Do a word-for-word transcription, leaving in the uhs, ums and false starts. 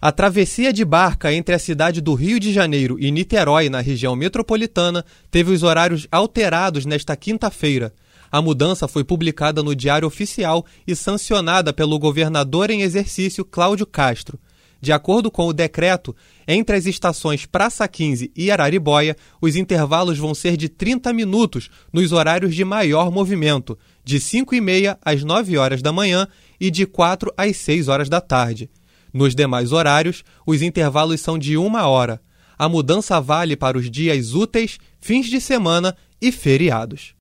A travessia de barca entre a cidade do Rio de Janeiro e Niterói, na região metropolitana, teve os horários alterados nesta quinta-feira. A mudança foi publicada no Diário Oficial e sancionada pelo governador em exercício Cláudio Castro. De acordo com o decreto, entre as estações Praça quinze e Araribóia, os intervalos vão ser de trinta minutos nos horários de maior movimento, de cinco e meia às nove horas da manhã e de quatro às seis horas da tarde. Nos demais horários, os intervalos são de uma hora. A mudança vale para os dias úteis, fins de semana e feriados.